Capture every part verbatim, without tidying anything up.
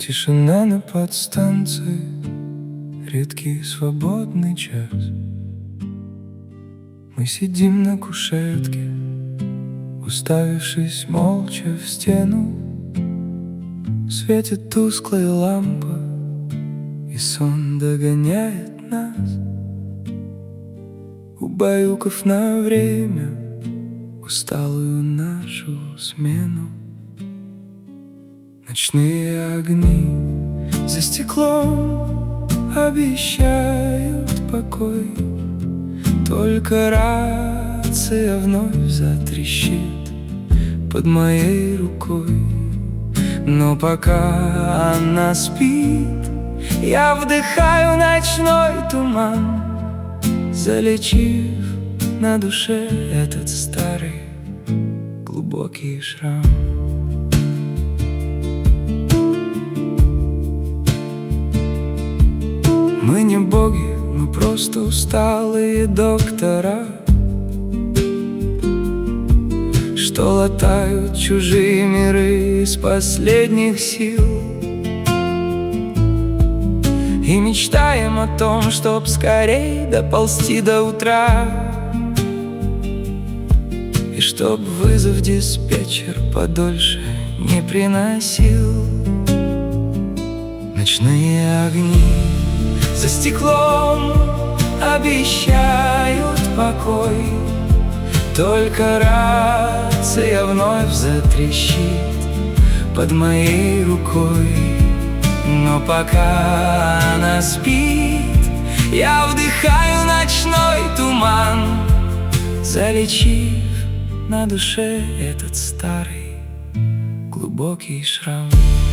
Тишина на подстанции, редкий свободный час. Мы сидим на кушетке, уставившись молча в стену. Светит тусклая лампа, и сон догоняет нас. Убаюкав на время усталую нашу смену. Ночные огни за стеклом обещают покой. Только рация вновь затрещит под моей рукой. Но пока она спит, я вдыхаю ночной туман, залечив на душе этот старый глубокий шрам. Мы не боги, мы просто усталые доктора, что латают чужие миры из последних сил. И мечтаем о том, чтоб скорей доползти до утра, и чтоб вызов диспетчер подольше не приносил. Ночные огни за стеклом обещают покой. Только рация вновь затрещит под моей рукой. Но пока она спит, я вдыхаю ночной туман, залечив на душе этот старый глубокий шрам.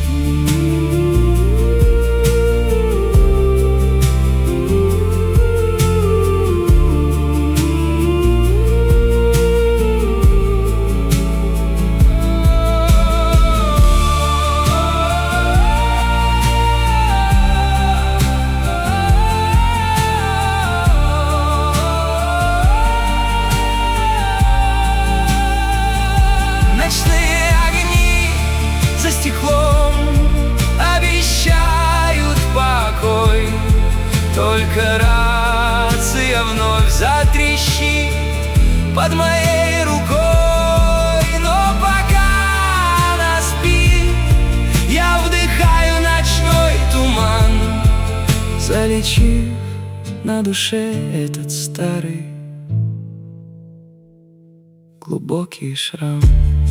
Стеклом обещают покой. Только рация вновь затрещит под моей рукой. Но пока она спит, я вдыхаю ночной туман, залечив на душе этот старый глубокий шрам.